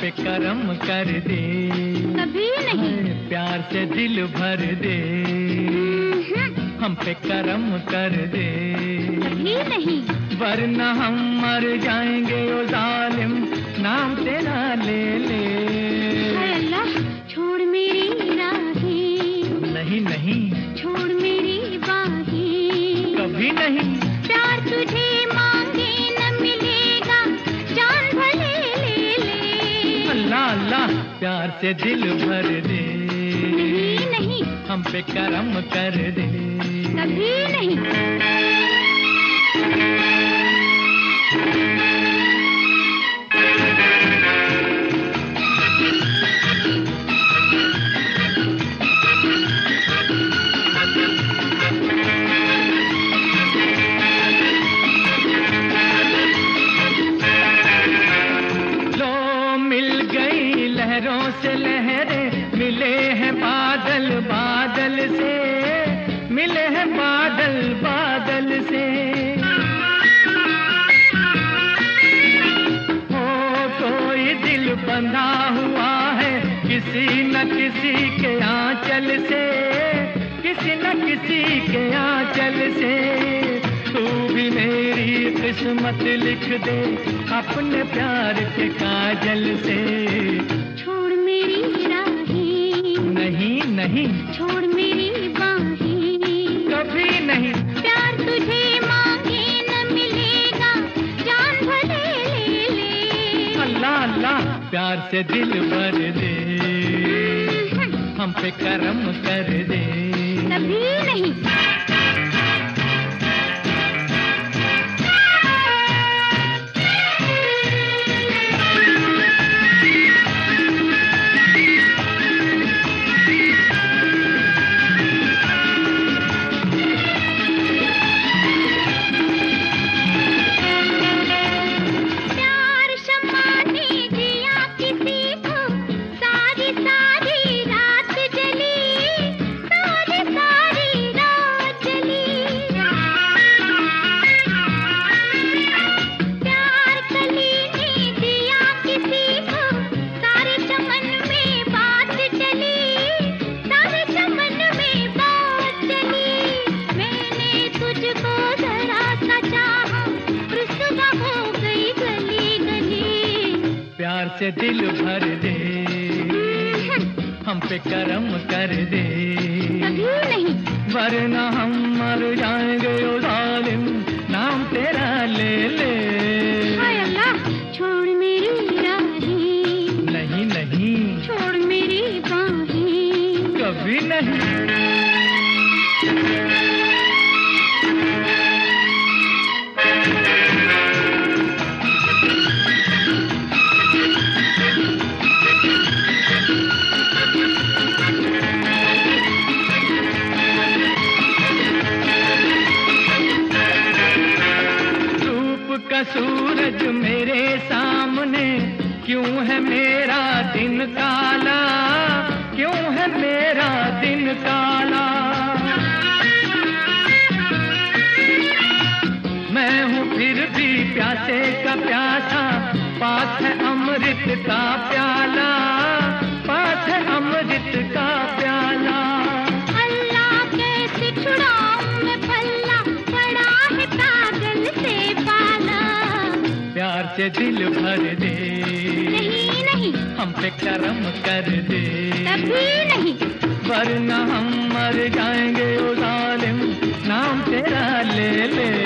पे करम कर दे, कभी नहीं। प्यार से दिल भर दे, हम पे करम कर दे, कभी नहीं। वरना हम मर जाएंगे ओ जालिम, नाम तेरा ले ले। हाय अल्लाह, छोड़ मेरी राहें, नहीं नहीं, छोड़ मेरी बाहें, कभी नहीं। प्यार तुझे मांगे न मिलेगा, जान भले ले ले। अल्लाह अल्लाह, प्यार से दिल भर दे, नहीं नहीं, हम पे करम कर दे, कभी नहीं। लहरों से लहरें मिले हैं बादल बादल से, मिले हैं बादल बादल से। हो कोई दिल बंधा हुआ है किसी न किसी के आंचल से, किसी न किसी के आंचल से। तू भी मेरी किस्मत लिख दे अपने प्यार के काजल से। नहीं नहीं, छोड़ मेरी बाहें, कभी नहीं। प्यार तुझे मांगे न मिलेगा, जान भले ले ले। अल्लाह अल्लाह, प्यार से दिल भर दे, हम पे करम कर दे, कभी नहीं। प्यार से दिल भर दे, हम पे करम कर दे, कभी नहीं। वरना हम मर जाएंगे ओ जालिम, नाम तेरा ले ले। हाय अल्लाह, छोड़ मेरी राहें, नहीं नहीं, छोड़ मेरी बाहें, कभी नहीं। का सूरज मेरे सामने, क्यों है मेरा दिन काला, क्यों है मेरा दिन काला। मैं हूँ फिर भी प्यासे का प्यासा, पास है अमृत का प्याला, पास है अमृत का प्याला। अल्लाह कैसे छुड़ाऊं मैं पल्ला, पड़ा है पागल से पाला। प्यार से दिल भर दे, नहीं नहीं, हम पे करम कर दे, कभी नहीं। वरना हम मर जाएंगे ओ जालिम, नाम तेरा ले ले।